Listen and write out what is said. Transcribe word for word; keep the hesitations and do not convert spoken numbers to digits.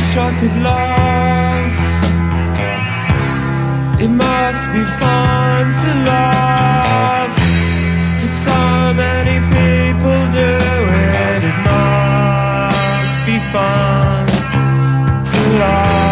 wish I could love. It must be fun to love. 'Cause so many people do it. It must be fun to love.